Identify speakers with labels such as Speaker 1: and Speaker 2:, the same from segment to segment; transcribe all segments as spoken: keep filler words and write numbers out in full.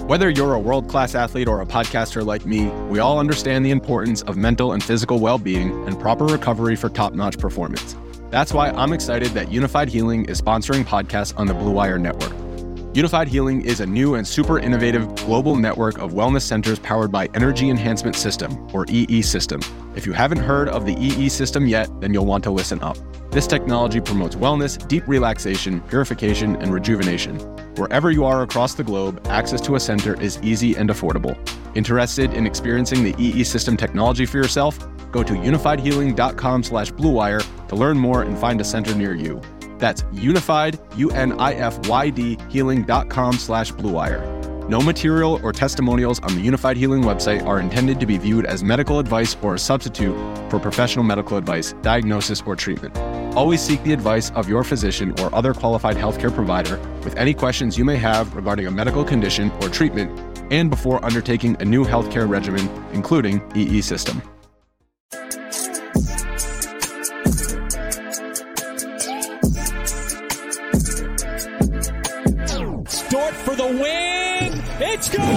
Speaker 1: Whether you're a world-class athlete or a podcaster like me, we all understand the importance of mental and physical well-being and proper recovery for top-notch performance. That's why I'm excited that Unified Healing is sponsoring podcasts on the Blue Wire Network. Unified Healing is a new and super innovative global network of wellness centers powered by Energy Enhancement System, or E E System. If you haven't heard of the E E System yet, then you'll want to listen up. This technology promotes wellness, deep relaxation, purification, and rejuvenation. Wherever you are across the globe, access to a center is easy and affordable. Interested in experiencing the E E System technology for yourself? Go to unified healing dot com slash blue wire to learn more and find a center near you. That's unified, U N I F Y D, healing dot com slash blue wire. No material or testimonials on the Unified Healing website are intended to be viewed as medical advice or a substitute for professional medical advice, diagnosis, or treatment. Always seek the advice of your physician or other qualified healthcare provider with any questions you may have regarding a medical condition or treatment and before undertaking a new healthcare regimen, including E E System.
Speaker 2: Dort for the win. It's good.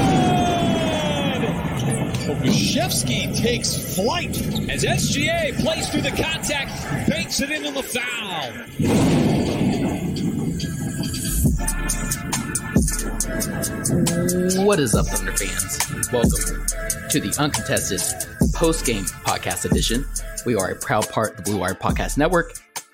Speaker 2: Gosiewski takes flight as S G A plays through the contact, banks it into the foul.
Speaker 3: What is up, Thunder fans? Welcome to the Uncontested Post-Game Podcast Edition. We are a proud part of the Blue Wire Podcast Network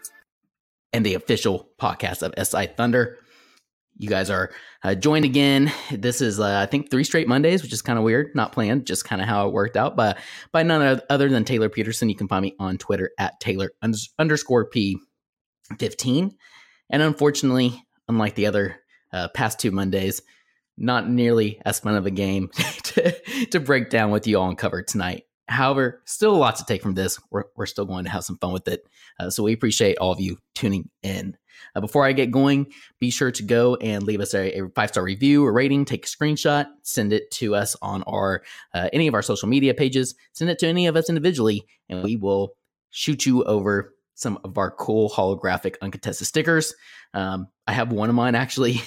Speaker 3: and the official podcast of S I Thunder. You guys are uh, joined again. This is, uh, I think, three straight Mondays, which is kind of weird, not planned, just kind of how it worked out. But by none other than Taylor Peterson. You can find me on Twitter at Taylor underscore P fifteen. And unfortunately, unlike the other uh, past two Mondays, not nearly as fun of a game to, to break down with you all and cover tonight. However, still a lot to take from this. We're, we're still going to have some fun with it. Uh, so we appreciate all of you tuning in. Uh, before I get going, be sure to go and leave us a, a five-star review or rating. Take a screenshot, send it to us on our uh, any of our social media pages. Send it to any of us individually, and we will shoot you over some of our cool holographic uncontested stickers. Um, I have one of mine actually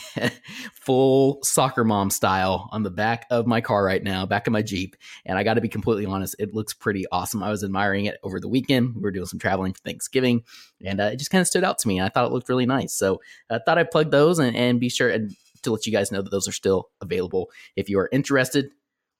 Speaker 3: full soccer mom style on the back of my car right now, back of my Jeep. And I got to be completely honest, it looks pretty awesome. I was admiring it over the weekend. We were doing some traveling for Thanksgiving, and uh, it just kind of stood out to me. And I thought it looked really nice. So I thought I'd plug those and, and be sure to let you guys know that those are still available if you are interested.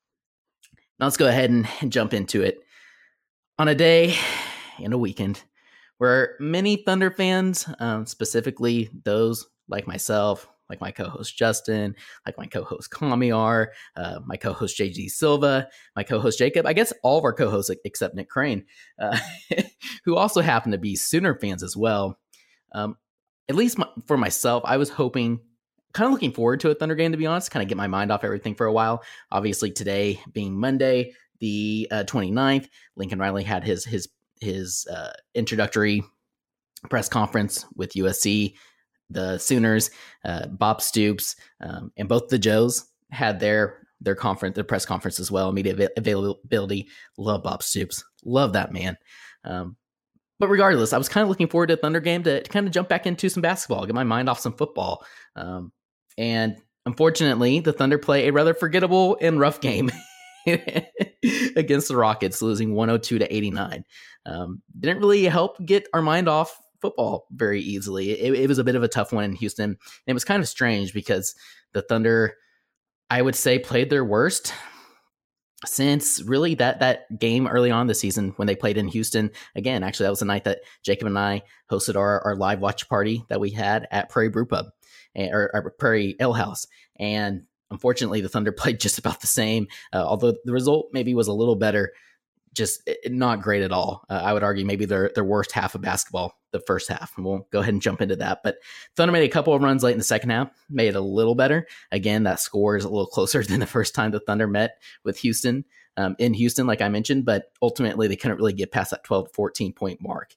Speaker 3: Now let's go ahead and, and jump into it. On a day and a weekend where many Thunder fans, um, specifically those like myself, like my co-host Justin, like my co-host Kamiar, uh, my co-host J G Silva, my co-host Jacob, I guess all of our co-hosts except Nick Crane, uh, who also happen to be Sooner fans as well. Um, at least my, for myself, I was hoping, kind of looking forward to a Thunder game, to be honest, kind of get my mind off everything for a while. Obviously today being Monday, the uh, twenty-ninth, Lincoln Riley had his his his uh, introductory press conference with U S C. The Sooners, uh, Bob Stoops, um, and both the Joes had their their conference, their press conference as well. Media av- availability. Love Bob Stoops. Love that man. Um, but regardless, I was kind of looking forward to a Thunder game to, to kind of jump back into some basketball, get my mind off some football. Um, and unfortunately, the Thunder play a rather forgettable and rough game against the Rockets, losing one oh two to eighty-nine. Um, didn't really help get our mind off football very easily. It, it was a bit of a tough one in Houston. And it was kind of strange because the Thunder, I would say, played their worst since really that that game early on this season when they played in Houston. Again, actually, that was the night that Jacob and I hosted our, our live watch party that we had at Prairie Brew Pub, or, or Prairie Ale House. And unfortunately, the Thunder played just about the same, uh, although the result maybe was a little better. Just not great at all. Uh, I would argue maybe their their worst half of basketball, the first half. And we'll go ahead and jump into that. But Thunder made a couple of runs late in the second half, made it a little better. Again, that score is a little closer than the first time the Thunder met with Houston, um, in Houston, like I mentioned. But ultimately, they couldn't really get past that twelve to fourteen point mark.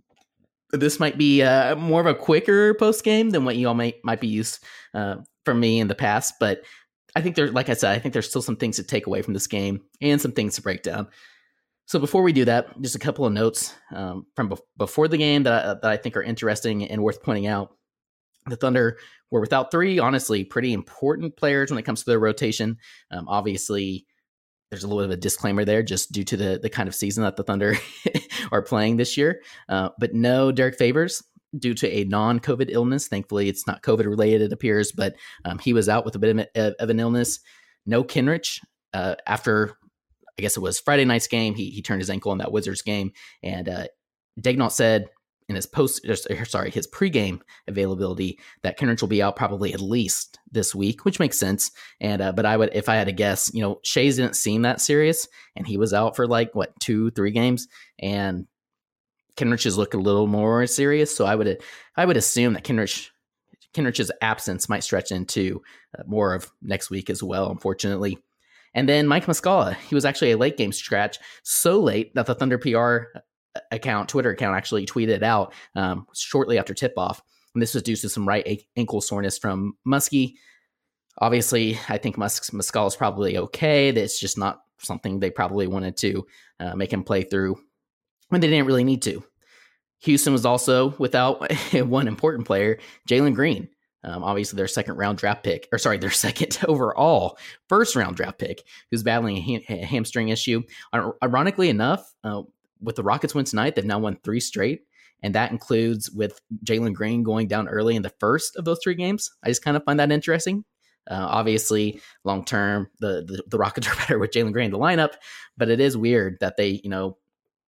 Speaker 3: This might be uh, more of a quicker post game than what you all may, might be used uh, from me in the past. But I think there, like I said, I think there's still some things to take away from this game and some things to break down. So before we do that, just a couple of notes um, from be- before the game that I, that I think are interesting and worth pointing out. The Thunder were without three, honestly, pretty important players when it comes to their rotation. Um, obviously, there's a little bit of a disclaimer there just due to the, the kind of season that the Thunder are playing this year. Uh, but no Derek Favors due to a non-COVID illness. Thankfully, it's not COVID related, it appears, but um, he was out with a bit of, a, of an illness. No Kenrich uh, after, I guess it was Friday night's game. He he turned his ankle in that Wizards game. And uh, Daigneault said in his post, or, sorry, his pregame availability that Kenrich will be out probably at least this week, which makes sense. And uh, but I would, if I had to guess, you know, Shays didn't seem that serious, and he was out for like what two, three games, and Kenrich has looked a little more serious. So I would I would assume that Kenrich Kenrich's absence might stretch into uh, more of next week as well, unfortunately. And then Mike Muscala, he was actually a late game scratch, so late that the Thunder P R account, Twitter account, actually tweeted out um, shortly after tip-off. And this was due to some right a- ankle soreness from Muskie. Obviously, I think Mus- Muscala is probably okay. That's just not something they probably wanted to uh, make him play through when they didn't really need to. Houston was also without one important player, Jalen Green. Um, obviously, their second round draft pick, or sorry, their second overall first round draft pick, who's battling a, ham- a hamstring issue. Ironically enough, uh, with the Rockets win tonight, they've now won three straight, and that includes with Jalen Green going down early in the first of those three games. I just kind of find that interesting. Uh, obviously, long term, the, the the Rockets are better with Jalen Green in the lineup, but it is weird that they, you know,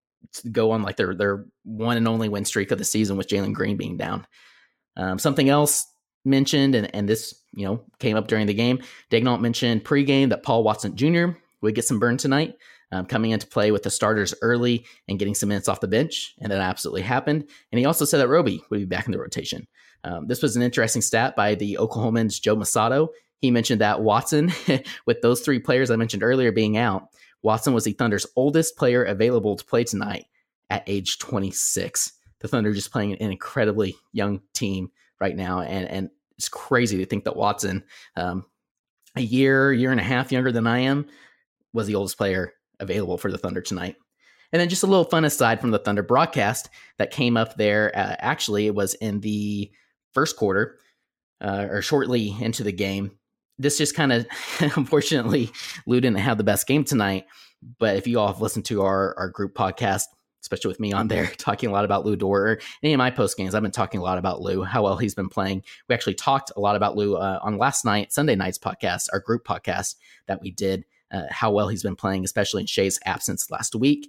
Speaker 3: go on like their their one and only win streak of the season with Jalen Green being down. Um, something else mentioned, and, and this, you know, came up during the game. Daigneault mentioned pregame that Paul Watson Junior would get some burn tonight, um, coming into play with the starters early and getting some minutes off the bench, and that absolutely happened. And he also said that Roby would be back in the rotation. Um, this was an interesting stat by the Oklahomans' Joe Masato. He mentioned that Watson, with those three players I mentioned earlier being out, Watson was the Thunder's oldest player available to play tonight at age twenty-six. The Thunder just playing an incredibly young team right now, and and it's crazy to think that Watson, um, a year, year and a half younger than I am, was the oldest player available for the Thunder tonight. And then just a little fun aside from the Thunder broadcast that came up there. Uh, actually, it was in the first quarter, uh, or shortly into the game. This just kind of, unfortunately, Lou didn't have the best game tonight. But if you all have listened to our, our group podcast, especially with me on there, talking a lot about Lou Dort, or any of my post games, I've been talking a lot about Lou, how well he's been playing. We actually talked a lot about Lou uh, on last night, Sunday night's podcast, our group podcast that we did, uh, how well he's been playing, especially in Shai's absence last week.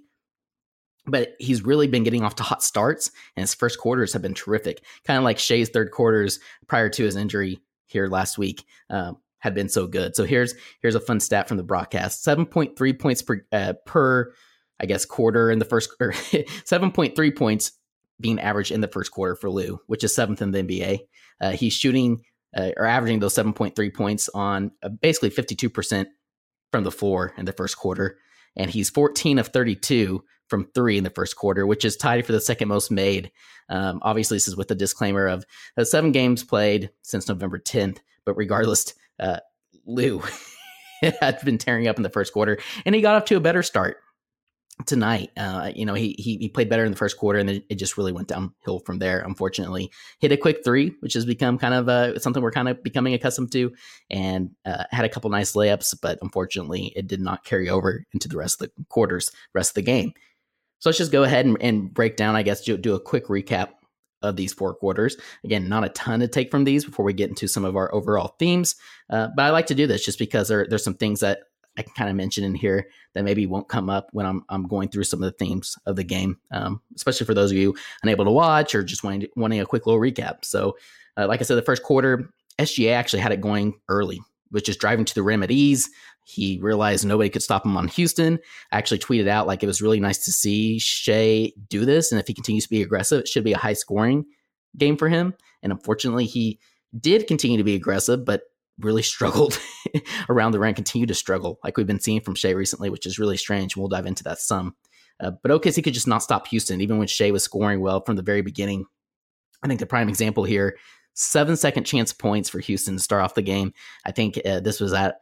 Speaker 3: But he's really been getting off to hot starts, and his first quarters have been terrific. Kind of like Shai's third quarters prior to his injury here last week um, had been so good. So here's here's a fun stat from the broadcast: seven point three points per uh, per, I guess, quarter in the first, or seven point three points being averaged in the first quarter for Lou, which is seventh in the N B A. Uh, he's shooting uh, or averaging those seven point three points on uh, basically fifty-two percent from the floor in the first quarter, and he's fourteen of thirty-two from three in the first quarter, which is tied for the second most made. Um, obviously, this is with the disclaimer of uh, seven games played since November tenth, but regardless, uh, Lou had been tearing up in the first quarter, and he got off to a better start tonight. Uh, you know, he, he he played better in the first quarter, and then it just really went downhill from there. Unfortunately, hit a quick three, which has become kind of uh, something we're kind of becoming accustomed to, and uh, had a couple nice layups, but unfortunately, it did not carry over into the rest of the quarters, rest of the game. So let's just go ahead and, and break down, I guess, do, do a quick recap of these four quarters. Again, not a ton to take from these before we get into some of our overall themes, uh, but I like to do this just because there, there's some things that I can kind of mention in here that maybe won't come up when I'm I'm going through some of the themes of the game, um, especially for those of you unable to watch or just wanting to, wanting a quick little recap. So, uh, like I said, the first quarter, S G A actually had it going early, which is driving to the rim at ease. He realized nobody could stop him on Houston. I actually tweeted out like it was really nice to see Shai do this, and if he continues to be aggressive, it should be a high scoring game for him. And unfortunately, he did continue to be aggressive, but really struggled around the rim, continue to struggle like we've been seeing from Shai recently, which is really strange. We'll dive into that some. Uh, but O K C could just not stop Houston, even when Shai was scoring well from the very beginning. I think the prime example here, seven second chance points for Houston to start off the game. I think uh, this was at uh,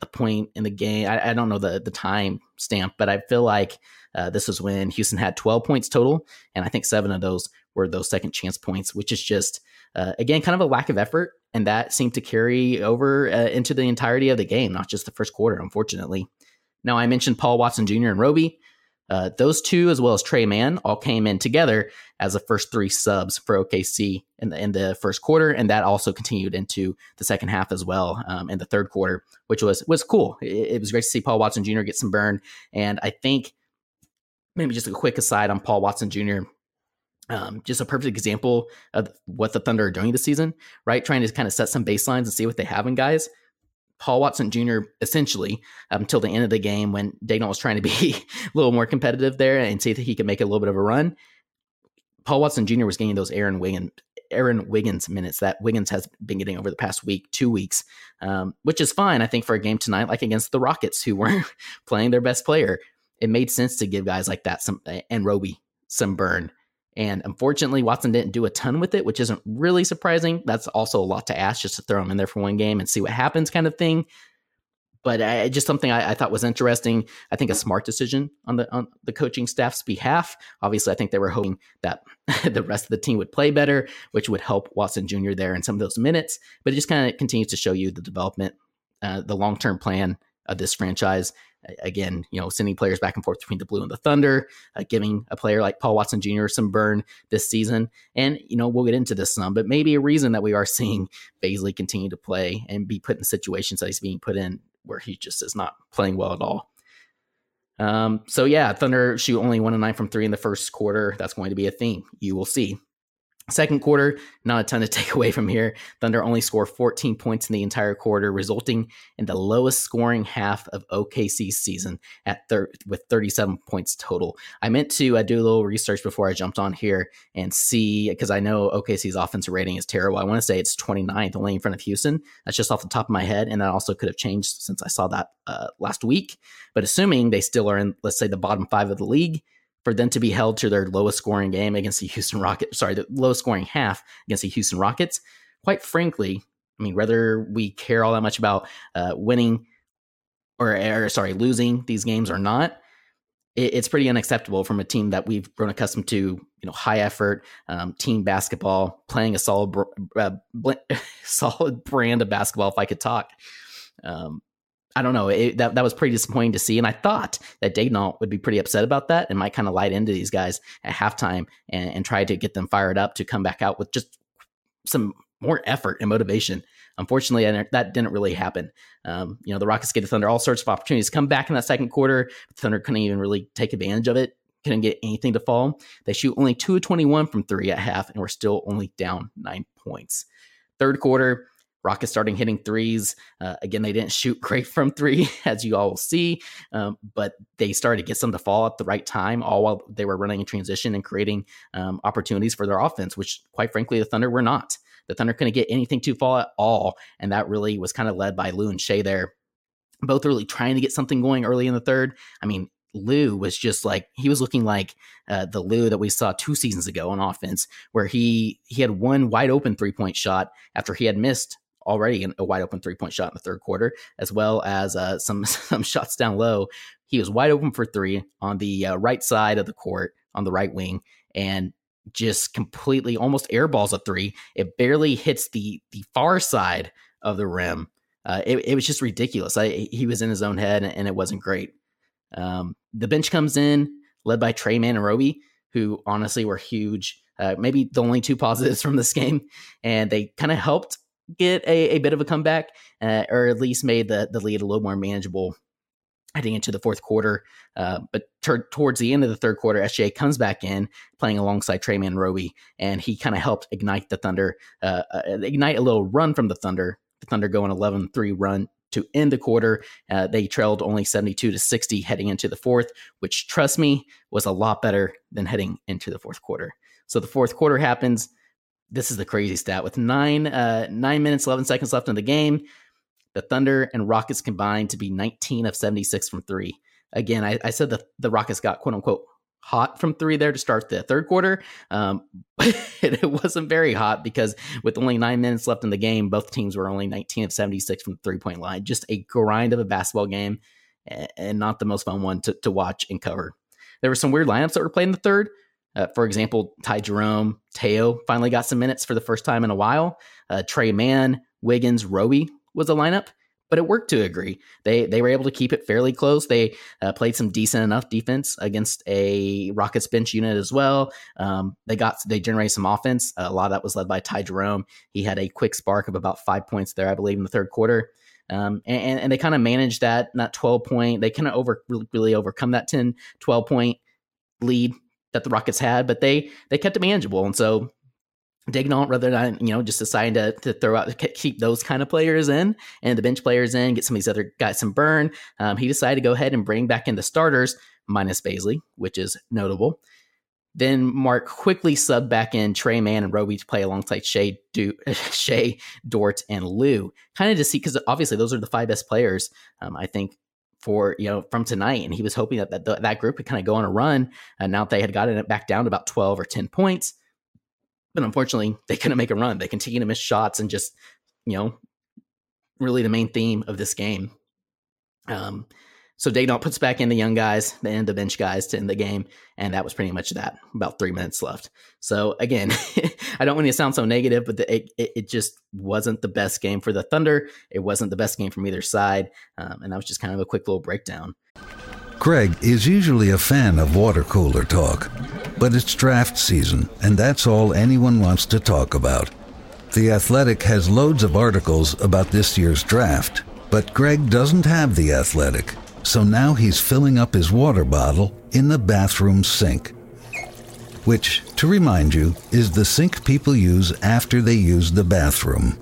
Speaker 3: the point in the game. I, I don't know the, the time stamp, but I feel like uh, this was when Houston had twelve points total. And I think seven of those were those second chance points, which is just, uh, again, kind of a lack of effort. And that seemed to carry over uh, into the entirety of the game, not just the first quarter, unfortunately. Now, I mentioned Paul Watson Junior and Roby. Uh, those two, as well as Tre Mann, all came in together as the first three subs for O K C in the in the first quarter, and that also continued into the second half as well um, in the third quarter, which was was cool. It, it was great to see Paul Watson Junior get some burn, and I think maybe just a quick aside on Paul Watson Junior Um, just a perfect example of what the Thunder are doing this season, right? Trying to kind of set some baselines and see what they have in guys. Paul Watson Junior essentially um, until the end of the game when Daigneault was trying to be a little more competitive there and see that he could make a little bit of a run. Paul Watson Junior was getting those Aaron Wiggins, Aaron Wiggins minutes that Wiggins has been getting over the past week, two weeks, um, which is fine, I think, for a game tonight, like against the Rockets, who weren't playing their best player. It made sense to give guys like that some and Roby some burn. And unfortunately, Watson didn't do a ton with it, which isn't really surprising. That's also a lot to ask, just to throw him in there for one game and see what happens kind of thing. But I, just something I, I thought was interesting. I think a smart decision on the on the coaching staff's behalf. Obviously, I think they were hoping that the rest of the team would play better, which would help Watson Junior there in some of those minutes. But it just kind of continues to show you the development, uh, the long-term plan of this franchise. Again, you know, sending players back and forth between the Blue and the Thunder, uh, giving a player like Paul Watson Junior some burn this season. And, you know, we'll get into this some, but maybe a reason that we are seeing Bazley continue to play and be put in situations that he's being put in where he just is not playing well at all. Um, so, yeah, Thunder shoot only one and nine from three in the first quarter. That's going to be a theme. You will see. Second quarter, not a ton to take away from here. Thunder only scored fourteen points in the entire quarter, resulting in the lowest scoring half of O K C's season at thir- with thirty-seven points total. I meant to uh, do a little research before I jumped on here and see, because I know O K C's offensive rating is terrible. I want to say it's twenty-ninth, only in front of Houston. That's just off the top of my head, and that also could have changed since I saw that uh, last week. But assuming they still are in, let's say, the bottom five of the league, for them to be held to their lowest scoring game against the Houston Rockets, sorry, the lowest scoring half against the Houston Rockets, quite frankly, I mean, whether we care all that much about uh, winning or, or, sorry, losing these games or not, it, it's pretty unacceptable from a team that we've grown accustomed to, you know, high effort, um, team basketball, playing a solid, uh, bl- solid brand of basketball, if I could talk. Um, I don't know. It, that, that was pretty disappointing to see. And I thought that Daigneault would be pretty upset about that and might kind of light into these guys at halftime and, and try to get them fired up to come back out with just some more effort and motivation. Unfortunately, that didn't really happen. Um, you know, the Rockets gave the Thunder all sorts of opportunities to come back in that second quarter. The Thunder couldn't even really take advantage of it. Couldn't get anything to fall. They shoot only two of twenty-one from three at half, and we're still only down nine points. Third quarter, Rockets starting hitting threes. Uh, again, they didn't shoot great from three, as you all will see, um, but they started to get some to fall at the right time, all while they were running in transition and creating um, opportunities for their offense, which, quite frankly, the Thunder were not. The Thunder couldn't get anything to fall at all, and that really was kind of led by Lou and Shea there, both really trying to get something going early in the third. I mean, Lou was just like, he was looking like uh, the Lou that we saw two seasons ago on offense, where he he had one wide open three-point shot after he had missed already a wide open three-point shot in the third quarter, as well as uh, some some shots down low. He was wide open for three on the uh, right side of the court, on the right wing, and just completely almost airballs a three. It barely hits the the far side of the rim. Uh, it, it was just ridiculous. I, he was in his own head, and it wasn't great. Um, the bench comes in, led by Tre Mann and Roby, who honestly were huge. Uh, maybe the only two positives from this game, and they kind of helped get a, a bit of a comeback, uh, or at least made the, the lead a little more manageable heading into the fourth quarter. Uh, but t- towards the end of the third quarter, S G A comes back in, playing alongside Tre Mann and Roby, and he kind of helped ignite the Thunder, uh, uh, ignite a little run from the Thunder. The Thunder go an eleven three run to end the quarter. Uh, they trailed only seventy-two to sixty heading into the fourth, which, trust me, was a lot better than heading into the fourth quarter. So the fourth quarter happens. This is the crazy stat. With nine uh, nine minutes, eleven seconds left in the game, the Thunder and Rockets combined to be nineteen of seventy-six from three. Again, I, I said that the Rockets got, quote unquote, hot from three there to start the third quarter. Um, but it wasn't very hot because with only nine minutes left in the game, both teams were only nineteen of seventy-six from the three-point line. Just a grind of a basketball game and not the most fun one to, to watch and cover. There were some weird lineups that were played in the third. Uh, for example, Ty Jerome, Teo finally got some minutes for the first time in a while. Uh, Tre Mann, Wiggins, Roby was a lineup. But it worked to a degree. They they were able to keep it fairly close. They uh, played some decent enough defense against a Rockets bench unit as well. Um, they got they generated some offense. Uh, a lot of that was led by Ty Jerome. He had a quick spark of about five points there, I believe, in the third quarter. Um, and, and they kind of managed that that twelve point. They kind of over really, really overcome that ten, twelve point lead that the Rockets had, but they they kept it manageable. And so Daigneault, rather than, you know, just deciding to, to throw out, keep those kind of players in and the bench players in, get some of these other guys some burn, um, he decided to go ahead and bring back in the starters, minus Bazley, which is notable. Then Mark quickly subbed back in Tre Mann and Roby to play alongside Shea, du- Shea Dort, and Lou, kind of to see, because obviously those are the five best players, um, I think, for, you know, from tonight. And he was hoping that that, that group would kind of go on a run. And now they had gotten it back down to about twelve or ten points. But unfortunately, they couldn't make a run. They continue to miss shots and just, you know, really the main theme of this game. Um, so Daigneault puts back in the young guys and the bench guys to end the game. And that was pretty much that. About three minutes left. So again, I don't want to sound so negative, but the, it, it just wasn't the best game for the Thunder. It wasn't the best game from either side. Um, and that was just kind of a quick little breakdown.
Speaker 4: Greg is usually a fan of water cooler talk, but it's draft season, and that's all anyone wants to talk about. The Athletic has loads of articles about this year's draft, but Greg doesn't have The Athletic, so now he's filling up his water bottle in the bathroom sink, which, to remind you, is the sink people use after they use the bathroom.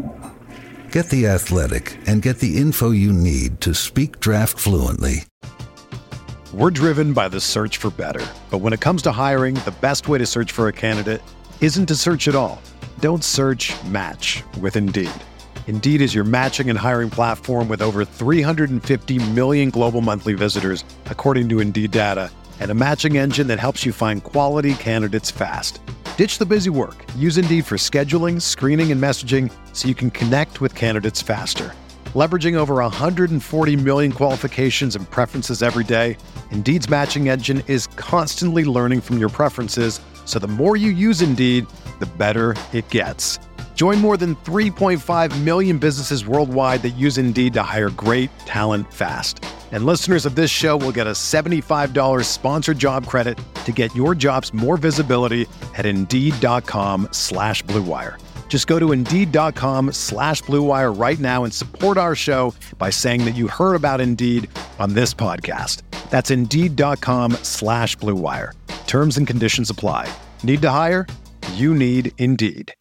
Speaker 4: Get The Athletic and get the info you need to speak draft fluently.
Speaker 5: We're driven by the search for better. But when it comes to hiring, the best way to search for a candidate isn't to search at all. Don't search, match with Indeed. Indeed is your matching and hiring platform with over three hundred fifty million global monthly visitors, according to Indeed data, and a matching engine that helps you find quality candidates fast. Ditch the busy work. Use Indeed for scheduling, screening, and messaging so you can connect with candidates faster. Leveraging over one hundred forty million qualifications and preferences every day, Indeed's matching engine is constantly learning from your preferences, so the more you use Indeed, the better it gets. Join more than three point five million businesses worldwide that use Indeed to hire great talent fast. And listeners of this show will get a seventy-five dollars sponsored job credit to get your jobs more visibility at Indeed.com slash Blue Wire. Just go to Indeed.com slash Blue Wire right now and support our show by saying that you heard about Indeed on this podcast. That's Indeed.com slash Blue Wire. Terms and conditions apply. Need to hire? You need Indeed.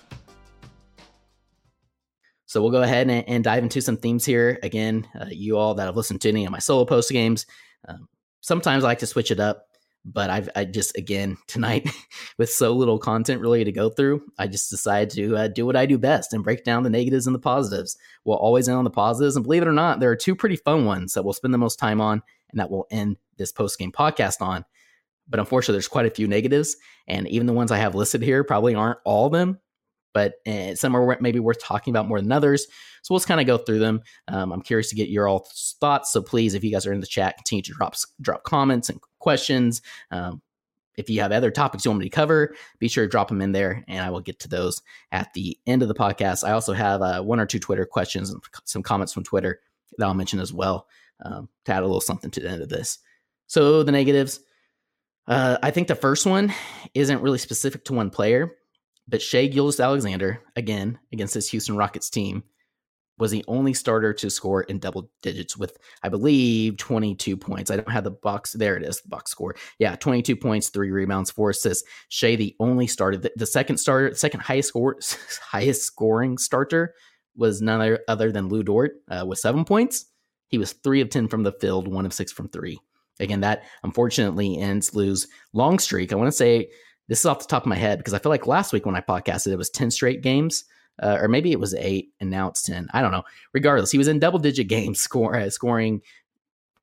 Speaker 3: So we'll go ahead and, and dive into some themes here. Again, uh, you all that have listened to any of my solo post games, um, sometimes I like to switch it up. But I've I just, again, tonight, with so little content really to go through, I just decided to uh, do what I do best and break down the negatives and the positives. We'll always end on the positives. And believe it or not, there are two pretty fun ones that we'll spend the most time on and that we'll end this post-game podcast on. But unfortunately, there's quite a few negatives. And even the ones I have listed here probably aren't all of them. But uh, some are maybe worth talking about more than others. So we'll just kind of go through them. Um, I'm curious to get your all thoughts. So please, if you guys are in the chat, continue to drop drop comments and questions. Um, if you have other topics you want me to cover, be sure to drop them in there, and I will get to those at the end of the podcast. I also have uh, one or two Twitter questions and some comments from Twitter that I'll mention as well um, to add a little something to the end of this. So the negatives. Uh, I think the first one isn't really specific to one player. But Shai Gilgeous-Alexander, again, against this Houston Rockets team, was the only starter to score in double digits with, I believe, twenty-two points. I don't have the box. There it is, the box score. Yeah, twenty-two points, three rebounds, four assists. Shai, the only starter. The, the second starter, second highest score, highest scoring starter was none other than Lou Dort uh, with seven points. He was three of ten from the field, one of six from three. Again, that unfortunately ends Lou's long streak. I want to say, this is off the top of my head because I feel like last week when I podcasted, it was ten straight games, uh, or maybe it was eight and now it's ten. I don't know. Regardless, he was in double digit games score, uh, scoring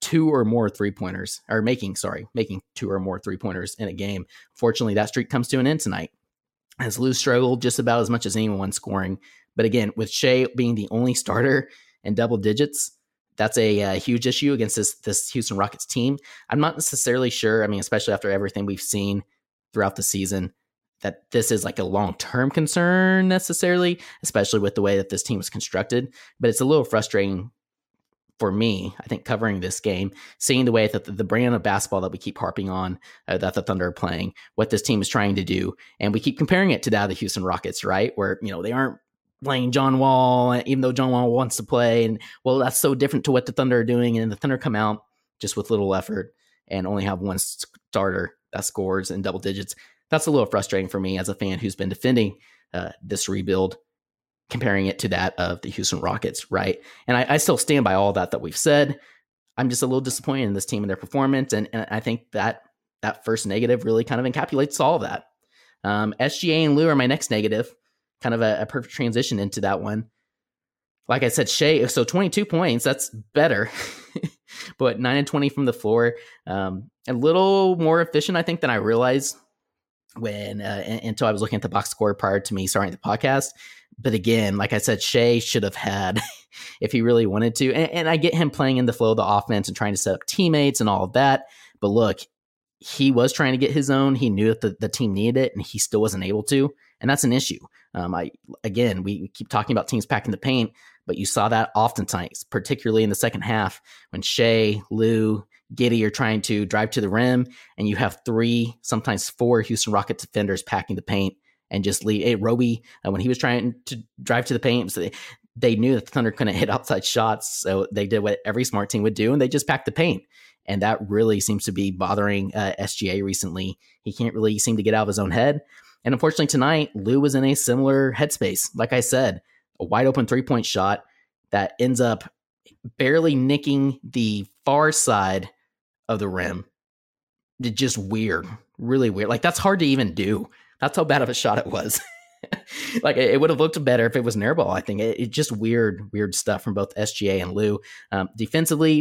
Speaker 3: two or more three pointers, or making, sorry, making two or more three pointers in a game. Fortunately, that streak comes to an end tonight, as Lou struggled just about as much as anyone scoring. But again, with Shai being the only starter in double digits, that's a, a huge issue against this, this Houston Rockets team. I'm not necessarily sure, I mean, especially after everything we've seen throughout the season, that this is like a long-term concern necessarily, especially with the way that this team is constructed. But it's a little frustrating for me, I think, covering this game, seeing the way that the, the brand of basketball that we keep harping on, uh, that the Thunder are playing, what this team is trying to do. And we keep comparing it to that of the Houston Rockets, right? Where, you know, they aren't playing John Wall, even though John Wall wants to play. And well, that's so different to what the Thunder are doing. And the Thunder come out just with little effort and only have one starter that scores in double digits. That's a little frustrating for me as a fan who's been defending uh, this rebuild, comparing it to that of the Houston Rockets, right? And I, I still stand by all that that we've said. I'm just a little disappointed in this team and their performance, and, and I think that that first negative really kind of encapsulates all of that. Um, S G A and Lou are my next negative, kind of a, a perfect transition into that one. Like I said, Shai, so twenty-two points, that's better, but nine and twenty from the floor, um, a little more efficient, I think, than I realized when uh, until I was looking at the box score prior to me starting the podcast. But again, like I said, Shai should have had, if he really wanted to, and, and I get him playing in the flow of the offense and trying to set up teammates and all of that. But look, he was trying to get his own. He knew that the, the team needed it, and he still wasn't able to. And that's an issue. Um, I again, we, we keep talking about teams packing the paint, but you saw that oftentimes, particularly in the second half, when Shai, Lou, Giddey are trying to drive to the rim, and you have three, sometimes four Houston Rockets defenders packing the paint and just leave. Hey, Roby, uh, when he was trying to drive to the paint, so they, they knew that the Thunder couldn't hit outside shots, so they did what every smart team would do, and they just packed the paint. And that really seems to be bothering uh, S G A recently. He can't really seem to get out of his own head. And unfortunately tonight, Lou was in a similar headspace. Like I said, a wide open three-point shot that ends up barely nicking the far side of the rim. It's just weird, really weird. Like, that's hard to even do. That's how bad of a shot it was. Like, it, it would have looked better if it was an air ball, I think. It, it just weird, weird stuff from both S G A and Lou. Um, defensively,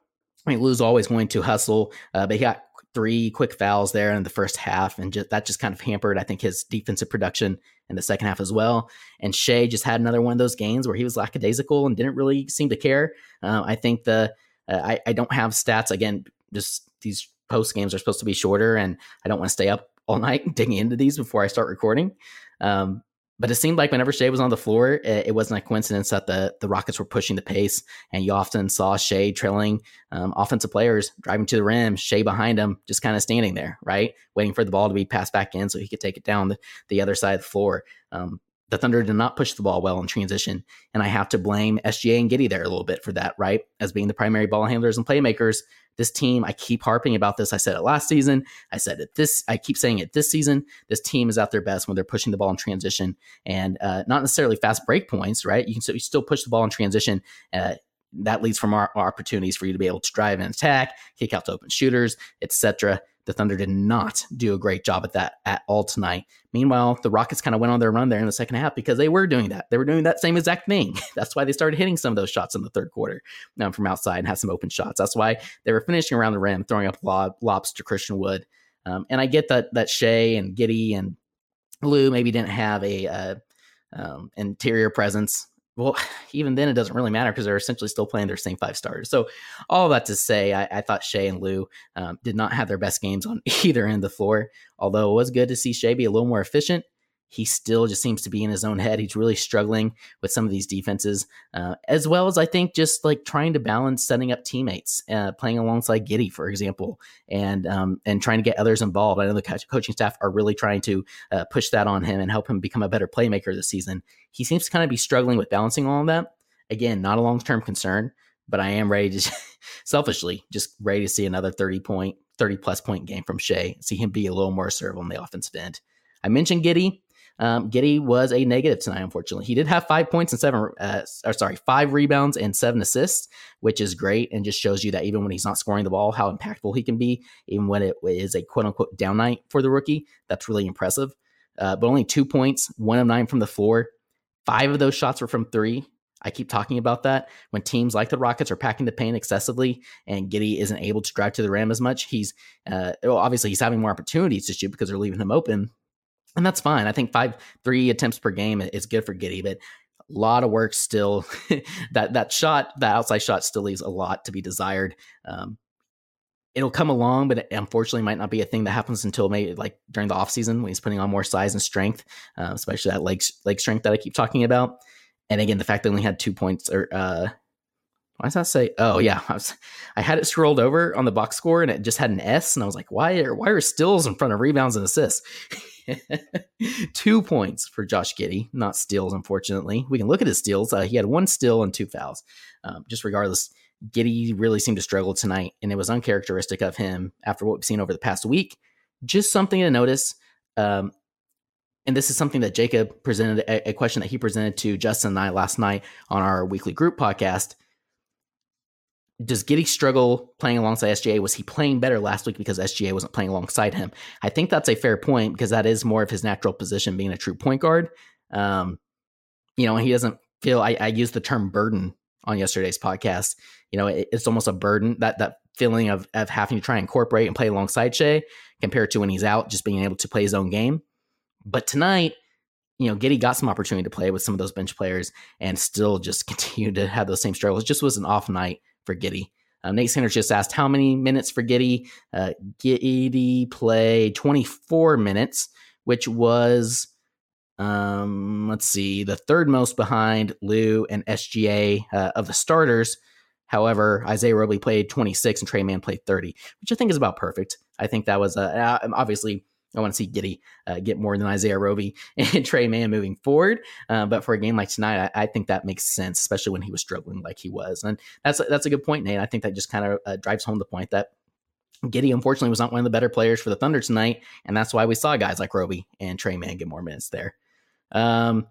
Speaker 3: I mean, Lou's always going to hustle, uh, but he got three quick fouls there in the first half, and just, that just kind of hampered, I think, his defensive production in the second half as well. And Shai just had another one of those games where he was lackadaisical and didn't really seem to care. Uh, I think the uh, I, I don't have stats. Again, just these post games are supposed to be shorter, and I don't want to stay up all night digging into these before I start recording. Um, But it seemed like whenever Shai was on the floor, it, it wasn't a coincidence that the, the Rockets were pushing the pace, and you often saw Shai trailing um, offensive players, driving to the rim, Shai behind him, just kind of standing there, right, waiting for the ball to be passed back in so he could take it down the, the other side of the floor. Um, the Thunder did not push the ball well in transition, and I have to blame S G A and Giddey there a little bit for that, right, as being the primary ball handlers and playmakers. This team, I keep harping about this. I said it last season. I said it this. I keep saying it this season. This team is at their best when they're pushing the ball in transition, and uh, not necessarily fast break points, right? You can still, you still push the ball in transition. Uh, that leads from our, our opportunities for you to be able to drive and attack, kick out to open shooters, et cetera. The Thunder did not do a great job at that at all tonight. Meanwhile, the Rockets kind of went on their run there in the second half because they were doing that. They were doing that same exact thing. That's why they started hitting some of those shots in the third quarter um, from outside and had some open shots. That's why they were finishing around the rim, throwing up lob, lobs to Christian Wood. Um, and I get that that Shai and Giddey and Lou maybe didn't have a uh, um, interior presence. Well, even then, it doesn't really matter because they're essentially still playing their same five starters. So all that to say, I, I thought Shai and Lou um, did not have their best games on either end of the floor. Although it was good to see Shai be a little more efficient, he still just seems to be in his own head. He's really struggling with some of these defenses, uh, as well as I think just like trying to balance setting up teammates, uh, playing alongside Giddey, for example, and um, and trying to get others involved. I know the co- coaching staff are really trying to uh, push that on him and help him become a better playmaker this season. He seems to kind of be struggling with balancing all of that. Again, not a long-term concern, but I am ready to, selfishly, just ready to see another thirty point, thirty plus point game from Shai, see him be a little more assertive on the offensive end. I mentioned Giddey. Um, Giddey was a negative tonight, unfortunately. He did have five points and seven, uh, or sorry, five rebounds and seven assists, which is great and just shows you that even when he's not scoring the ball, how impactful he can be, even when it is a quote-unquote down night for the rookie. That's really impressive. Uh, but only two points, one of nine from the floor. Five of those shots were from three. I keep talking about that. When teams like the Rockets are packing the paint excessively and Giddey isn't able to drive to the rim as much, he's uh, well, obviously he's having more opportunities to shoot because they're leaving him open. And that's fine. I think five, three attempts per game is good for Giddey, but a lot of work still. that that shot, that outside shot still leaves a lot to be desired. Um, it'll come along, but it unfortunately might not be a thing that happens until maybe like during the offseason when he's putting on more size and strength, uh, especially that leg, leg strength that I keep talking about. And again, the fact that he only had two points or uh, why does that say? Oh yeah, I, was, I had it scrolled over on the box score and it just had an S, and I was like, why are why are steals in front of rebounds and assists? Two points for Josh Giddey, not steals, unfortunately. We can look at his steals. Uh, he had one steal and two fouls. Um, just regardless, Giddey really seemed to struggle tonight, and it was uncharacteristic of him after what we've seen over the past week. Just something to notice. Um, And this is something that Jacob presented, a, a question that he presented to Justin and I last night on our weekly group podcast. Does Giddey struggle playing alongside S G A? Was he playing better last week because S G A wasn't playing alongside him? I think that's a fair point because that is more of his natural position, being a true point guard. Um, you know, he doesn't feel, I, I used the term burden on yesterday's podcast. You know, it, it's almost a burden, that that feeling of, of having to try and incorporate and play alongside Shai compared to when he's out, just being able to play his own game. But tonight, you know, Giddey got some opportunity to play with some of those bench players and still just continued to have those same struggles. It just was an off night for Giddey. Um, Nate Sanders just asked how many minutes for Giddey. Uh, Giddey played twenty-four minutes, which was, um, let's see, the third most behind Lou and S G A uh, of the starters. However, Isaiah Roby played twenty-six and Tre Mann played thirty, which I think is about perfect. I think that was uh, obviously I want to see Giddey uh, get more than Isaiah Roby and Tre Mann moving forward. Uh, but for a game like tonight, I, I think that makes sense, especially when he was struggling like he was. And that's, that's a good point, Nate. I think that just kind of uh, drives home the point that Giddey, unfortunately, was not one of the better players for the Thunder tonight. And that's why we saw guys like Roby and Tre Mann get more minutes there. Um,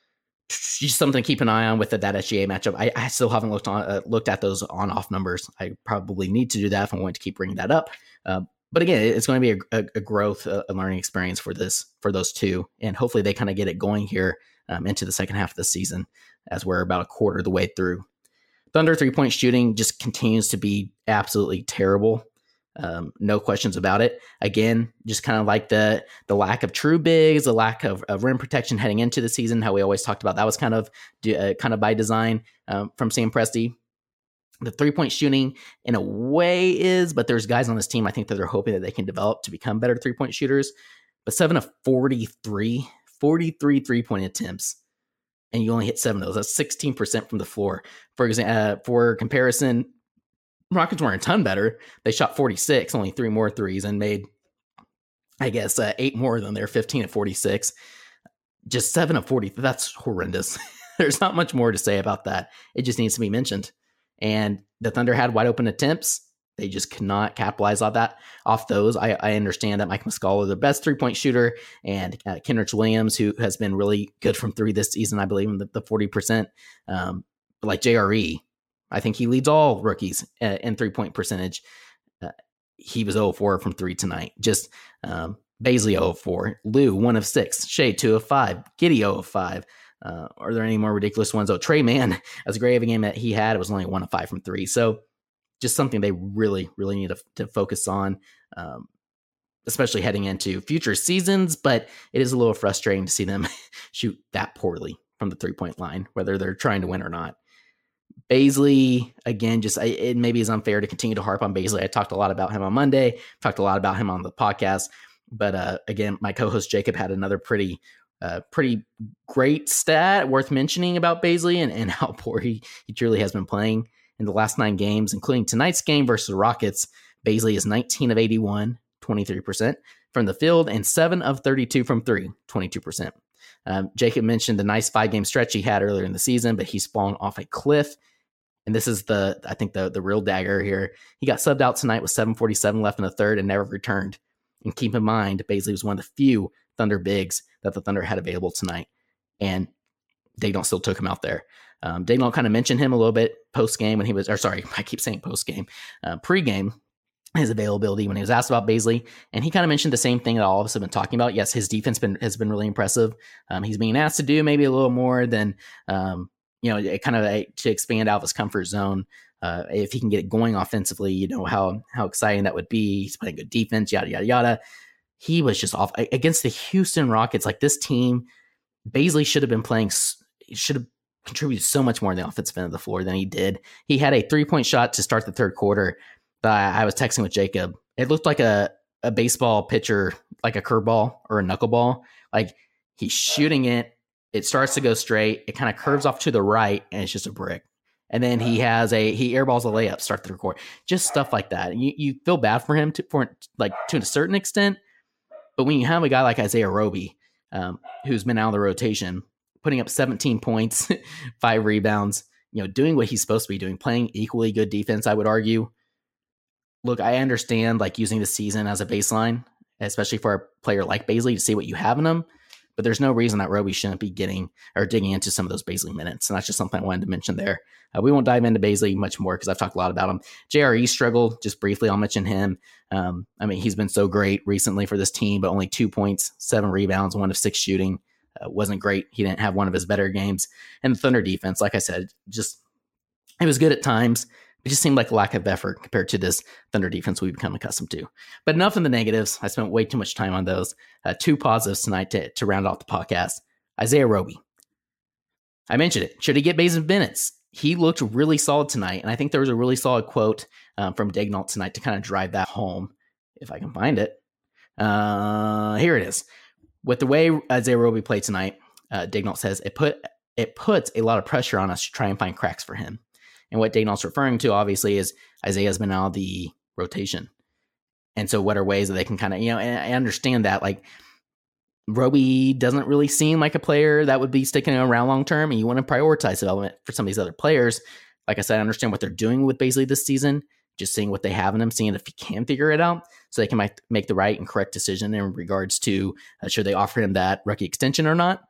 Speaker 3: just something to keep an eye on with the, that S G A matchup. I, I still haven't looked on uh, looked at those on-off numbers. I probably need to do that if I want to keep bringing that up. Uh, But again, it's going to be a, a, a growth, a learning experience for this, for those two. And hopefully they kind of get it going here um, into the second half of the season as we're about a quarter of the way through. Thunder three-point shooting just continues to be absolutely terrible. Um, no questions about it. Again, just kind of like the the lack of true bigs, the lack of, of rim protection heading into the season, how we always talked about. That was kind of uh, kind of by design um, from Sam Presti. The three-point shooting in a way is, but there's guys on this team I think that they're hoping that they can develop to become better three-point shooters. But seven of forty-three, forty-three three-point attempts, and you only hit seven of those. That's sixteen percent from the floor. For example, uh, for comparison, Rockets weren't a ton better. They shot forty-six, only three more threes, and made, I guess, uh, eight more than their fifteen of forty-six. Just seven of forty. That's horrendous. There's not much more to say about that. It just needs to be mentioned. And the Thunder had wide open attempts. They just could not capitalize on that, off those. I, I understand that Mike Muscala, the best three-point shooter, and uh, Kenrich Williams, who has been really good from three this season, I believe, in the, the forty percent. Um, but like J R E, I think he leads all rookies uh, in three-point percentage. Uh, he was zero of four from three tonight. Just um, Bazley zero of four. Lou, one of six. Shai, two of five. Giddey, zero of five. Uh, are there any more ridiculous ones? Oh, Tre Mann, as great of a game that he had, it was only one of five from three. So just something they really, really need to, to focus on, um, especially heading into future seasons. But it is a little frustrating to see them shoot that poorly from the three-point line, whether they're trying to win or not. Bazley, again, just I, it maybe is unfair to continue to harp on Bazley. I talked a lot about him on Monday, talked a lot about him on the podcast. But uh, again, my co-host Jacob had another pretty Uh, pretty great stat worth mentioning about Bazley and, and how poor he, he truly has been playing in the last nine games, including tonight's game versus the Rockets. Bazley is nineteen of eighty-one, twenty-three percent from the field, and seven of thirty-two from three, twenty-two percent. Um, Jacob mentioned the nice five-game stretch he had earlier in the season, but he's fallen off a cliff. And this is the, I think, the, the real dagger here. He got subbed out tonight with seven forty-seven left in the third and never returned. And keep in mind, Bazley was one of the few Thunder bigs that the Thunder had available tonight, and Daigneault still took him out there. Um, Daigneault kind of mentioned him a little bit post-game when he was, or sorry, I keep saying post-game, uh, pre-game, his availability when he was asked about Bazley, and he kind of mentioned the same thing that all of us have been talking about. Yes, his defense been, has been really impressive. Um, he's being asked to do maybe a little more than um, you know, it kind of uh, to expand out of his comfort zone. Uh, if he can get it going offensively, you know, how, how exciting that would be. He's playing good defense, yada, yada, yada. He was just off against the Houston Rockets. Like, this team, Bazley should have been playing, should have contributed so much more on the offensive end of the floor than he did. He had a three-point shot to start the third quarter. But I, I was texting with Jacob. It looked like a, a baseball pitcher, like a curveball or a knuckleball. Like, he's shooting it. It starts to go straight. It kind of curves off to the right, and it's just a brick. And then he has a he airballs a layup, start the record, just stuff like that. And you, you feel bad for him to for like to a certain extent, but when you have a guy like Isaiah Roby, um, who's been out of the rotation, putting up seventeen points, five rebounds, you know, doing what he's supposed to be doing, playing equally good defense, I would argue. Look, I understand like using the season as a baseline, especially for a player like Bazley, to see what you have in him. But there's no reason that Roby shouldn't be getting or digging into some of those Bazley minutes. And that's just something I wanted to mention there. Uh, we won't dive into Bazley much more because I've talked a lot about him. J R E struggled, just briefly, I'll mention him. Um, I mean, he's been so great recently for this team, but only two points, seven rebounds, one of six shooting. Uh, wasn't great. He didn't have one of his better games. And the Thunder defense, like I said, just it was good at times. It just seemed like a lack of effort compared to this Thunder defense we've become accustomed to. But enough of the negatives. I spent way too much time on those. Uh, two positives tonight to, to round off the podcast. Isaiah Roby. I mentioned it. Should he get Bazley minutes? He looked really solid tonight, and I think there was a really solid quote um, from Daigneault tonight to kind of drive that home, if I can find it. Uh, here it is. With the way Isaiah Roby played tonight, uh, Daigneault says, it put it puts a lot of pressure on us to try and find cracks for him. And what Daigneault's referring to, obviously, is Isaiah's been out of the rotation. And so what are ways that they can kind of, you know, and I understand that, like, Roby doesn't really seem like a player that would be sticking around long term, and you want to prioritize development for some of these other players. Like I said, I understand what they're doing with Bazley this season, just seeing what they have in him, seeing if he can figure it out so they can make, make the right and correct decision in regards to uh, should they offer him that rookie extension or not.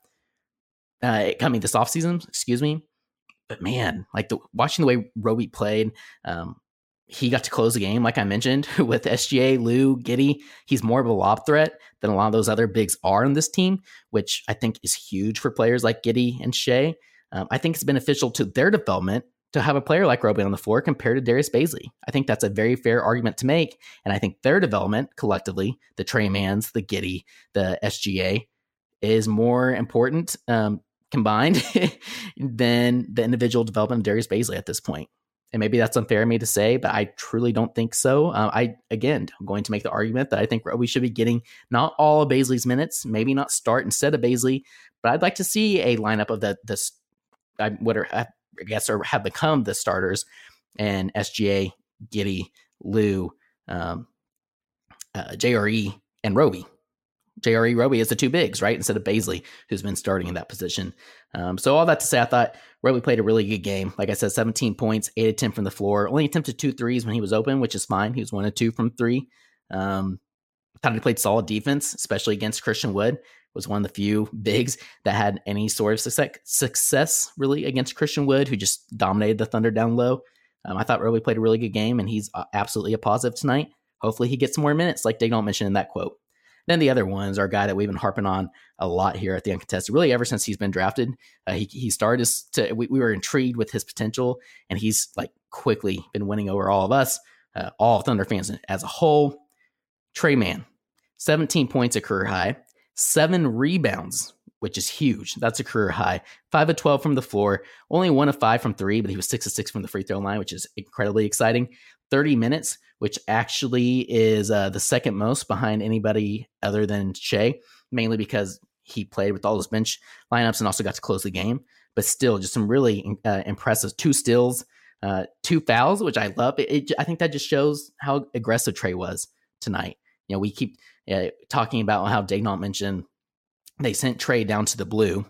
Speaker 3: Uh, coming this offseason, excuse me. But man, like the watching the way Roby played, um, he got to close the game, like I mentioned, with S G A, Lou, Giddey. He's more of a lob threat than a lot of those other bigs are on this team, which I think is huge for players like Giddey and Shea. Um, I think it's beneficial to their development to have a player like Roby on the floor compared to Darius Bazley. I think that's a very fair argument to make, and I think their development collectively, the Tre Manns, the Giddey, the S G A, is more important um, combined than the individual development of Darius Bazley at this point. And maybe that's unfair of me to say, but I truly don't think so. Uh, I, again, I'm going to make the argument that I think we should be getting not all of Bazley's minutes, maybe not start instead of Bazley, but I'd like to see a lineup of the, the I, what are, I guess, or have become the starters, and S G A, Giddey, Lou, um, uh, J R E, and Roby. J R E, Roby is the two bigs, right? Instead of Bazley, who's been starting in that position. Um, so all that to say, I thought Roby played a really good game. Like I said, seventeen points, eight of ten from the floor. Only attempted two threes when he was open, which is fine. He was one of two from three. Um, thought he played solid defense, especially against Christian Wood. Was one of the few bigs that had any sort of success, success really against Christian Wood, who just dominated the Thunder down low. Um, I thought Roby played a really good game, and he's absolutely a positive tonight. Hopefully he gets some more minutes, like Daigneault mentioned in that quote. Then the other ones are a guy that we've been harping on a lot here at the Uncontested, really ever since he's been drafted. Uh, he he started to, we, we were intrigued with his potential, and he's like quickly been winning over all of us, uh, all Thunder fans as a whole. Tre Mann, seventeen points, a career high, seven rebounds, which is huge. That's a career high. five of twelve from the floor, only one of five from three, but he was six of six from the free throw line, which is incredibly exciting. thirty minutes, which actually is uh, the second most behind anybody other than Shea, mainly because he played with all those bench lineups and also got to close the game. But still, just some really uh, impressive two steals, uh, two fouls, which I love. It, it, I think that just shows how aggressive Tre was tonight. You know, we keep uh, talking about how Daigneault mentioned they sent Tre down to the blue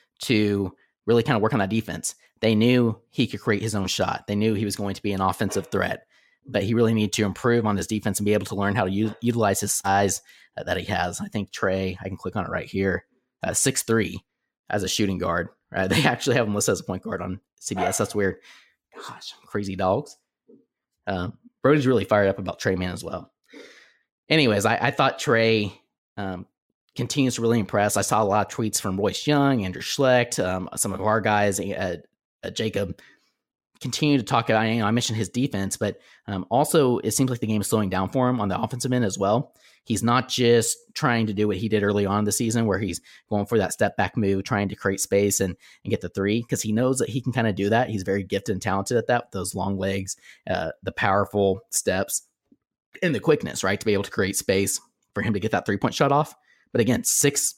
Speaker 3: to really kind of work on that defense. They knew he could create his own shot. They knew he was going to be an offensive threat, but he really needed to improve on his defense and be able to learn how to u- utilize his size uh, that he has. I think Tre, I can click on it right here, uh, six three as a shooting guard. Right? They actually have him listed as a point guard on C B S. That's weird. Gosh, crazy dogs. Uh, Brody's really fired up about Tre Mann as well. Anyways, I, I thought Tre um, continues to really impress. I saw a lot of tweets from Royce Young, Andrew Schlecht, um, some of our guys, uh, uh, Jacob continue to talk about, you know, I mentioned his defense, but um, also it seems like the game is slowing down for him on the offensive end as well. He's not just trying to do what he did early on in the season where he's going for that step back move, trying to create space and, and get the three, because he knows that he can kind of do that. He's very gifted and talented at that, with those long legs, uh, the powerful steps, and the quickness, right, to be able to create space for him to get that three-point shot off. But again, six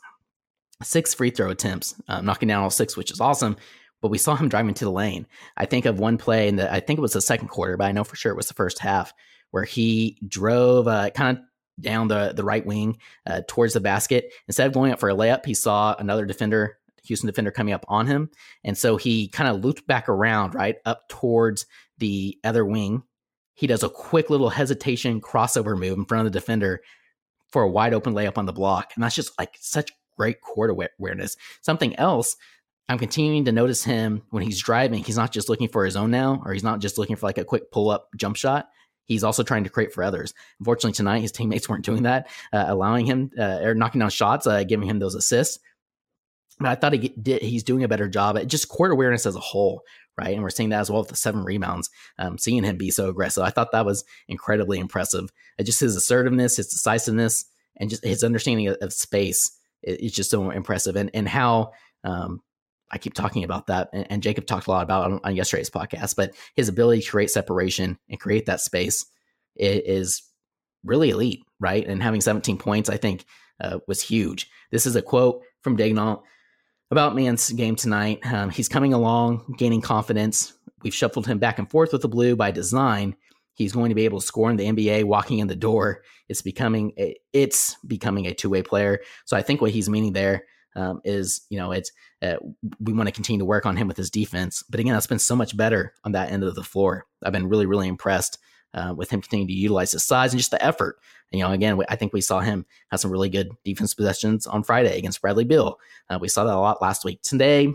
Speaker 3: six free throw attempts, um, knocking down all six, which is awesome. But we saw him driving to the lane. I think of one play in the, I think it was the second quarter, but I know for sure it was the first half, where he drove uh, kind of down the, the right wing uh, towards the basket. Instead of going up for a layup, he saw another defender, Houston defender, coming up on him. And so he kind of looped back around, right, up towards the other wing. He does a quick little hesitation crossover move in front of the defender for a wide open layup on the block. And that's just like such great court awareness. Something else, I'm continuing to notice him when he's driving. He's not just looking for his own now, or he's not just looking for like a quick pull up jump shot. He's also trying to create for others. Unfortunately, tonight, his teammates weren't doing that, uh, allowing him uh, or knocking down shots, uh, giving him those assists. But I thought he did, he's doing a better job at just court awareness as a whole, right? And we're seeing that as well with the seven rebounds, um, seeing him be so aggressive. I thought that was incredibly impressive. Uh, just his assertiveness, his decisiveness, and just his understanding of, of space is just so impressive. And, and how, um, I keep talking about that, and, and Jacob talked a lot about it on, on yesterday's podcast, but his ability to create separation and create that space is, is really elite, right? And having seventeen points, I think, uh, was huge. This is a quote from Daigneault about Man's game tonight. Um, he's coming along, gaining confidence. We've shuffled him back and forth with the blue by design. He's going to be able to score in the N B A, walking in the door. It's becoming a, it's becoming a two-way player. So I think what he's meaning there um, is, you know, it's uh, we want to continue to work on him with his defense. But again, that's been so much better on that end of the floor. I've been really, really impressed uh, with him continuing to utilize his size and just the effort. And, you know, again, I think we saw him have some really good defense possessions on Friday against Bradley Beal. Uh, we saw that a lot last week. Today,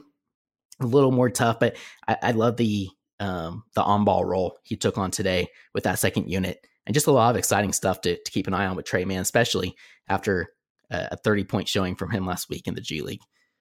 Speaker 3: a little more tough, but I, I love the um, the on-ball role he took on today with that second unit. And just a lot of exciting stuff to, to keep an eye on with Tre Mann, especially after a thirty-point showing from him last week in the G League.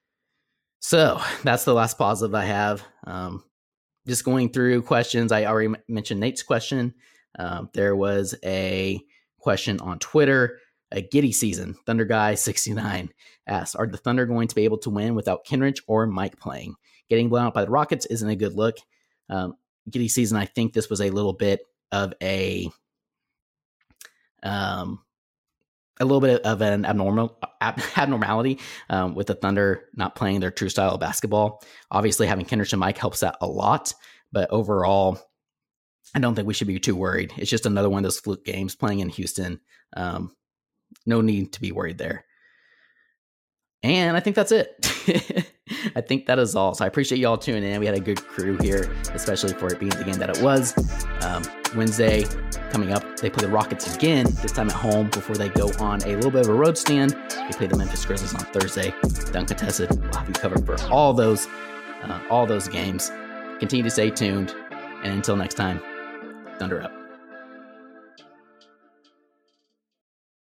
Speaker 3: So that's the last positive I have. Um, just going through questions. I already m- mentioned Nate's question. Um, there was a question on Twitter. A giddy season. Thunder Guy sixty-nine asks, are the Thunder going to be able to win without Kenrich or Mike playing? Getting blown out by the Rockets isn't a good look. Um, giddy season, I think this was a little bit of a um, a little bit of an abnormal ab- abnormality um, with the Thunder not playing their true style of basketball. Obviously, having Kenrich and Mike helps that a lot, but overall, I don't think we should be too worried. It's just another one of those fluke games playing in Houston. Um, no need to be worried there. And I think that's it. I think that is all. So I appreciate y'all tuning in. We had a good crew here, especially for it being the game that it was. Um, Wednesday coming up, they play the Rockets again, this time at home before they go on a little bit of a road stand. They play the Memphis Grizzlies on Thursday. The Uncontested will have you covered for all those, uh, all those games. Continue to stay tuned. And until next time, Thunder up.